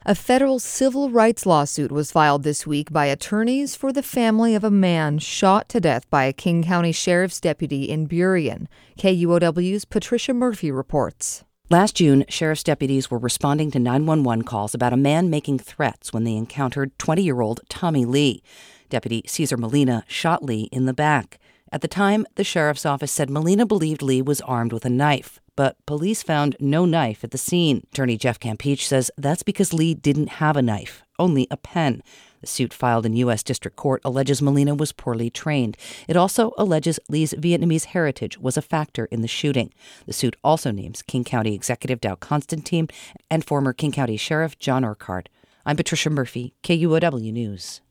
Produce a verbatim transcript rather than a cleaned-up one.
A federal civil rights lawsuit was filed this week by attorneys for the family of a man shot to death by a King County Sheriff's deputy in Burien. K U O W's Patricia Murphy reports. Last June, sheriff's deputies were responding to nine one one calls about a man making threats when they encountered twenty-year-old Tommy Lee. Deputy Cesar Molina shot Lee in the back. At the time, the sheriff's office said Molina believed Lee was armed with a knife, but police found no knife at the scene. Attorney Jeff Campeach says that's because Lee didn't have a knife, only a pen. The suit filed in U S District Court alleges Molina was poorly trained. It also alleges Lee's Vietnamese heritage was a factor in the shooting. The suit also names King County Executive Dow Constantine and former King County Sheriff John Urquhart. I'm Patricia Murphy, K U O W News.